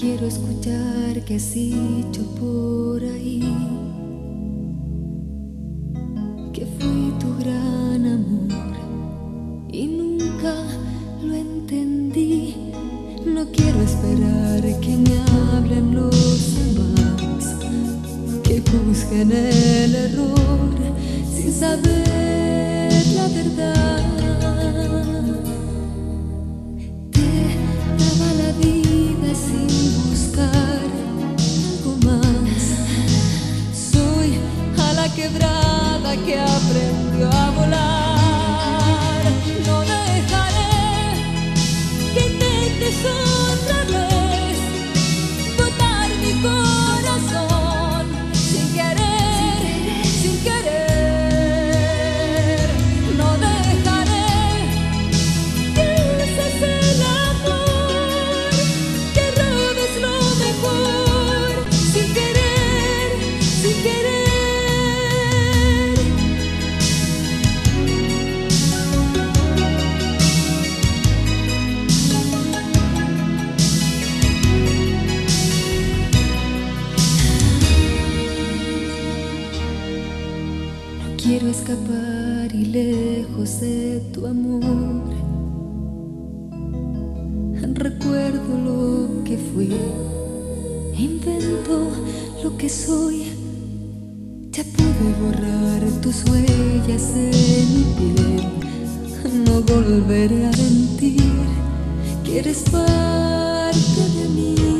quiero escuchar que has dicho por ahí que fui tu gran amor y nunca lo entendí. No quiero esperar que me hablen los demás, que juzguen el error sin saber la verdad. Te daba la vida sin buscar algo más. Soy a la quebrada que aprendió a volar. No dejaré que intentes otra vez botar mi corazón sin querer, sin querer. No dejaré que uses el amor, que robes lo mejor sin querer, sin querer. Quiero escapar y lejos de tu amor. Recuerdo lo que fui, invento lo que soy. Ya pude borrar tus huellas en mi piel. No volveré a mentir que eres parte de mí.